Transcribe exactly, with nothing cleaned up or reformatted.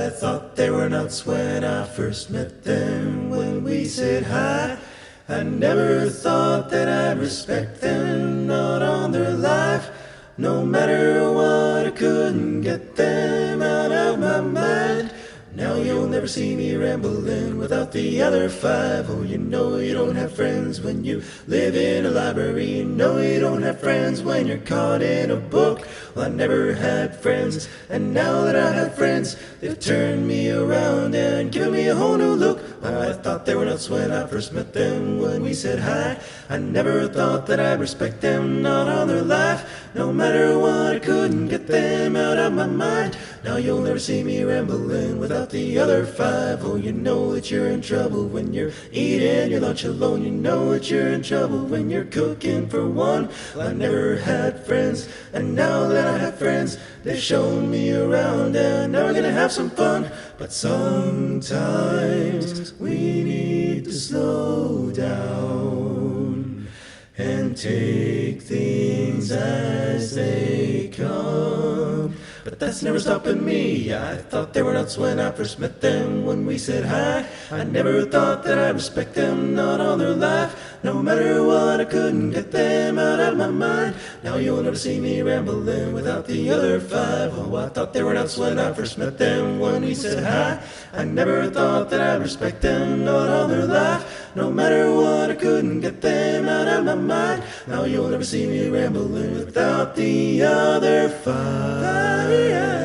I thought they were nuts when I first met them. When we said hi, I never thought that I'd respect them, not on their life. No matter what, I couldn't get them out of my mind. Now you'll never see me rambling without the other five. Oh, you know you don't have friends when you live in a library. You know you don't have friends when you're caught in a book. Well, I never had friends, and now that I have friends, they've turned me around and given me a whole new look. Oh, I thought they were nuts when I first met them. When we said hi, I never thought that I'd respect them, not on their life. No matter what, I couldn't get them out of my mind. Now you'll never see me rambling without the other five. Oh, you know that you're in trouble when you're eating your lunch alone. You know that you're in trouble when you're cooking for one. Well, I never had friends, and now that I have friends, they've shown me around, and now we're gonna have some fun. But sometimes we need to slow down and take things as they come. But that's never stopping me. I thought they were nuts when I first met them. When we said hi, I never thought that I'd respect them, not all their life. No matter what, I couldn't get them out of my mind. Now you'll never see me rambling without the other five. Oh, I thought they were nuts when I first met them. When we said hi, I never thought that I'd respect them, not all their life. No matter what, I couldn't get them out of my mind. Now you'll never see me rambling without the other five.